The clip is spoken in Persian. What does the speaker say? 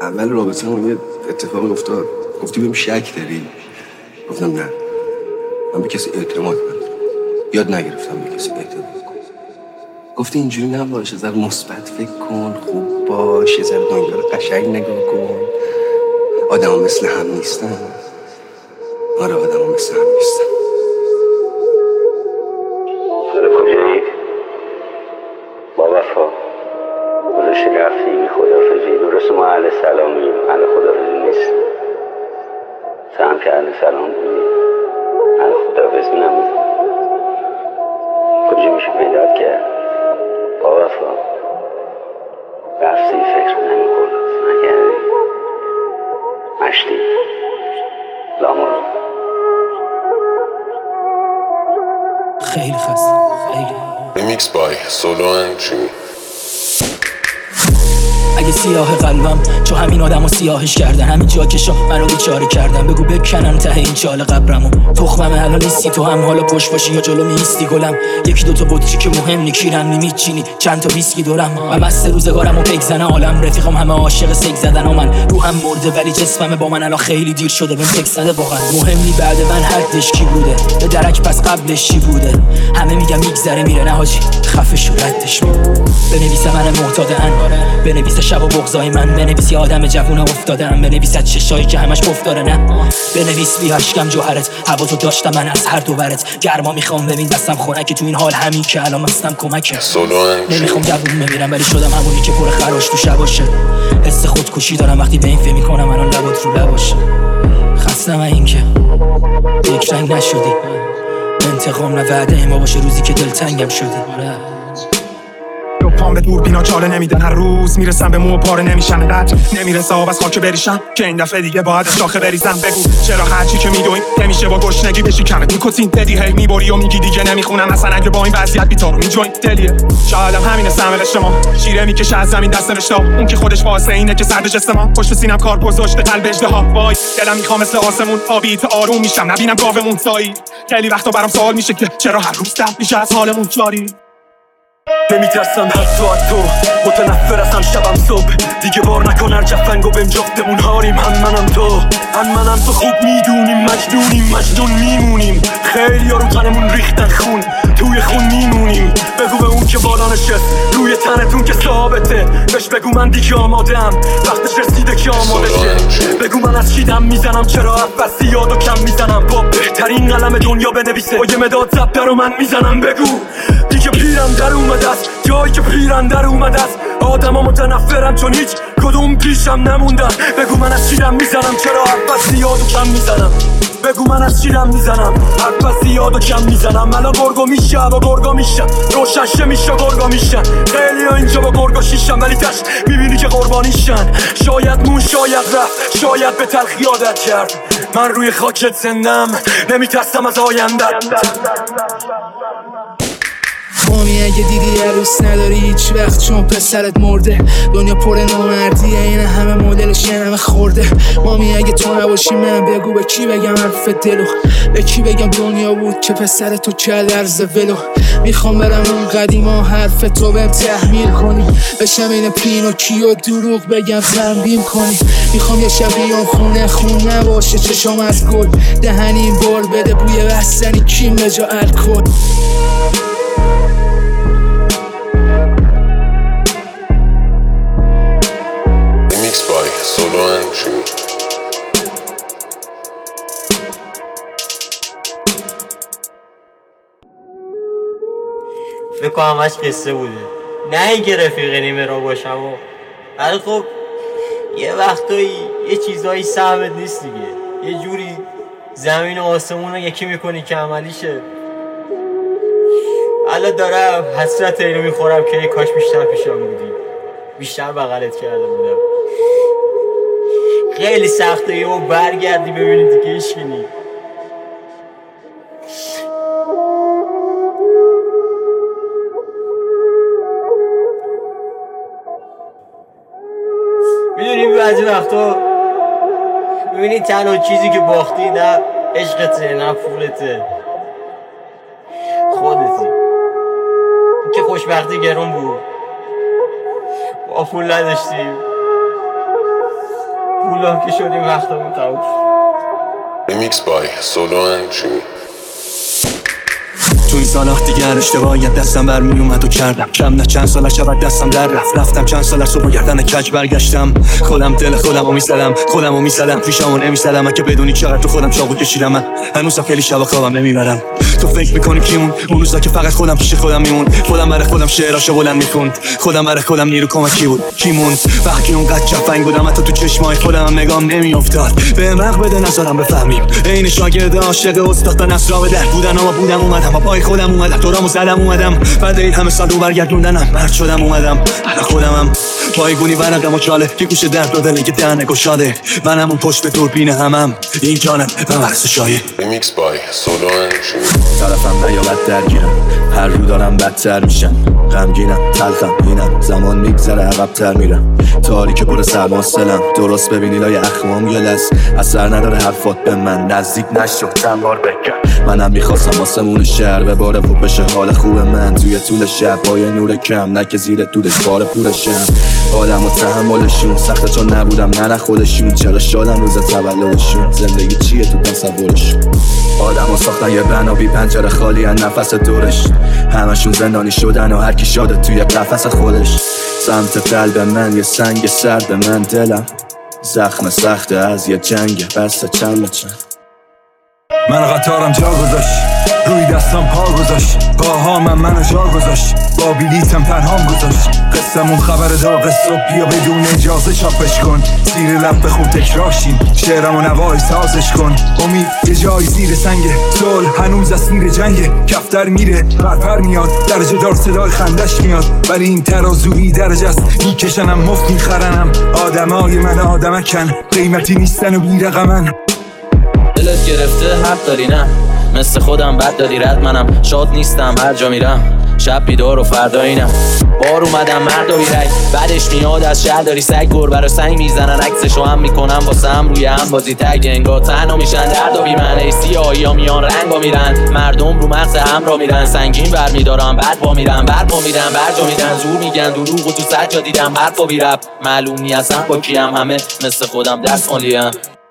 اول رابطه‌مون یه اتفاقی افتاد. گفتی بهم شک داری؟ گفتم نه، من به کسی اعتماد ندارم، یاد نگرفتم به کسی اعتماد کنم. گفتی اینجوری نباش، ذره مثبت فکر کن، خوب باش، ذره دنیا رو قشنگ نگاه کن. آدم‌ها مثل هم نیستن. آره آدم‌ها مثل هم نیستن. کجایی؟ با وفا گذاشتی رفتی بی خدافزی. درست ما اهل سلامیم، اهل خدافزی نیست. تو هم که اهل سلام بودی، اهل خدافزی نبودی. کجا میشه پیدات کرد؟ با وفا رفتی، فکر نکردی، مشتی لامورو. خیلی خسته، خیلی. Remix by Solo and Jimmy. اگه سیاه قلبم چون همین آدمو سیاهش کردن، همین جا که شا منو بیچاره کردن، بگو بکنن ته این چال قبرمو. تخمم الان نیستی تو، هم حالا پشت باشی یا جلو میستی گلم. یکی دوتا بطری که مهم نیکیرم نمیچینی، چند تا ویسکی دورم. و مست روزگارم و پک زنه عالم، رفیقم همه عاشق سگ زدن و من روحم مرده ولی جسمم با من الان خیلی دیر شده بهم تک زده. واقعا مهمی بعد من حدش کی بوده؟ به درک پس قبلش چی بوده؟ همه میگم میگذره میره، نه حاجی خفه شو ردش. بنویسه من معتادن، بنویسه شب و بغضای من، بنویسی آدم جوون افتادم، بنویسه چشایی که همش پف داره، نه بنویس بی اشکم جوهرت. هوا تو داشتم من از هر دو ورت، گرما میخوام ببین دستم خنک تو این حال، همین که الان مستم کمکه. نمیخوام جوون بمیرم ولی شدم همونی که پر خراش تو شباشه. حس خودکشی دارم وقتی به این فکر میکنم الان لبات رو لباشه. خستم این که یک رنگ نشدی، انتقام نه وعده ما باشه روزی که دلتنگم شدی. پام به دوربینا چاله نمیدن، هر روز میرسم به مو پاره نمیشن، قدر نمیرسه آب از خاک بریشم که این دفعه دیگه باید شاخه بریزم. بگو چرا هرچی که میدویم نمیشه با گشنگی بشی کمت میکتین ددی، هی میبری و میگی دیگه نمیخونم اصلا اگه با این وضعیت بیتارو میجوین دلیه. شایدم همینه سهم قشت ما، شیره میکشه از زمین دست نوشته، اون که خودش واسه اینه که سردش استما پشت سینم کار گذاشته قلب اژدها. وای دلم میخوام مثل آسمون آبیت آروم میشم، نبینم گاومون سایی. خیلی وقتا برام سوال میشه که چرا هر روز دم میشه از حالمون جاری. نمیترسم حتی از تو، متنفر ازم شبم صبح. دیگه بار نکن هر جفنگو بهم جفتمون هاریم. منم تو خوب میدونیم، مجنون میمونیم. خیلی ها رو تنمون ریختن خون، توی خون میمونیم. بگو به اون که بالا نشست روی تنتون که ثابته، بهش بگو من دیگه آمادم، وقتش رسیده که آماده شه. بگو من از چی دم میزنم، چرا اول زیاد و کم میزنم. با بهترین قلم دنیا بنویسه با یه مداد زبده رو من میزنم. بگو دیگه پیرم در اومده است، جایی که پیرم در اومده است. آدم ها متنفرم چون هیچ کدوم پیشم نموندن. بگو من از چی دم میزنم، چرا اول زیاد و کم میزنم. بگو من از چی دم میزنم، اول زیاد و کم میزنم. الان گرگو میشه با گرگا میشن، روشنشه میشه گرگا میشن. خیلی ها اینجا با گرگا شیشن ولی تش میبینی که قربانیشن. شاید مون شاید رفت، شاید به تلخی عادت کرد. من روی خاکت زندم، نمیترسم از آینده. مامی اگه دیدی عروس نداری هیچ وقت چون پسرت مرده. دنیا پر نامردیه، این همه مدلش یه همه خورده. مامی اگه تو نباشی من بگو به کی بگم حرف دلو، به کی بگم دنیا بود که پسر تو کرد عرض ولو. میخوام برم اون قدیما حرف تو بهم تحمیل کنی، بشم این پینوکیو دروغ بگم تنبیم کنی. میخوام یه شب بیام خونه خون نباشه، چشام از گل دهنیم بال بده بوی بستنی کیم به جا الکل. Solo and Jimmy. فکر کنم همش قصه بوده، نه اینکه رفیق نیمه را باشم ولی خب یه وقتایی یه چیزایی سهمت نیست دیگه. یه جوری زمین و آسمون رو یکی میکنی که عملی شه. الان دارم حسرت اینو میخورم که کاش بیشتر پیشم بودی، بیشتر بغلت کرده بودم. خیلی سخته یه برگردی ببینید دیگه هیچکی نی. میدونی بعضی وقتا میبینی تنها چیزی که باختی نه عشقته نه پولته، خودتی. که خوشبختی گرون بود، با پول نداشتیم، پولا که شدیم وقتمون تموم شد. Remix by Solo and Jimmy. تو این سالا دیگر اشتباهیت دستم برمی اومد و کردم کم نه چند سال شود دستم در رفتم چند سال صبح گردن کج برگشتم خودم دل خودم رو میزدم پیشامو نمیزدم که بدونی چقدر تو خودم چاقو کشیدم من هنوزم خیلی شب خوابم نمیبرم تو فکر میکنی کیمون اون روزا که فقط خودم پیش خودم میمون خودم برای خودم شعراشو بلند میخوند خودم برای خودم نیرو کمکی بود کیمون وقتی اونقدر جفنگ بودم حتی تو چشمای خودم نگام نمیافتاد بهم رق بده نذارم بفهمیم عین شاگرد عاشق استاد نصرا به در بودن اما بودم اومدم با پای خودم اومدم دورامو زدم اومدم بعد این همه سال رو برگردوندنم مرد شدم اومدم الان خودمم پایگونی ورقم و چاله که گوش درد داده که دهنه گشاده منم اون پشت به دوربین همم این جانم و مرس شایه. Remix by Solo and Jimmy. طرفم نیامد درگیرم هر رو دارم بدتر میشم غمگینم تلخم اینم زمان میگذره عقب‌تر میرم تاریک پر سرماسلم درست ببینی لای اخمام گلس اثر نداره حرفات به من نزدیک نشو چند بار بکن منم میخواستم آسمون شهر به باره خوب بشه حال خوب من توی طول شب با یه نور کم نه که زیر دودش بار پولشم آدم و تحملشون سخته چون نبودم نه خودشون چرا شادم روز تولدشون زندگی چیه تو تصورشون آدم و ساختن یه بنا بی پنجره خالی از نفس دورش همشون زندانی شدن و هرکی شاده توی قفس خودش سمت قلب من یه سنگ سرد من دلم زخم سخته از یه جنگ بسته چند من قطارم جا گذاشت روی دستم پا گذاشت پاهامم منو جا گذاشت با بلیتم تنهام گذاشت قصمون خبر داغ صبح بیا بدون اجازه چاپش کن زیر لب بخون تکراشیم شعرم و نوای سازش کن امید یه جای زیر سنگه صلح هنوز اسیر جنگه کفتر میره پرپر میاد درجه دار صدای خندش میاد ولی این ترازویی درجه است میکشنم مفت میخرنم آدمای من آدمکن قیمتی نیستن و بیرقمن دلت گرفته حق داری نه مثل خودم بد دادی رد منم شاد نیستم هر جا میرم شب بیدار و فردا اینم بار اومدم مرد و بیرک بعدش میاد از شهر داری سگ گربه رو سنگ میزنن عکسشو هم میکنم واسه هم روی هم بازی تگ انگار تنها میشن درد و بیمنه سیاهی ها میان رنگ ها میرن مردم رو مغز هم را میرن سنگین بر میدارم بعد با میرن برپا میدن برجا میدن زور میگن دروغ و تو سجا دیدم حرفا بی رب معلوم نی اصلا با کیم همه مثل خودم دست خالیم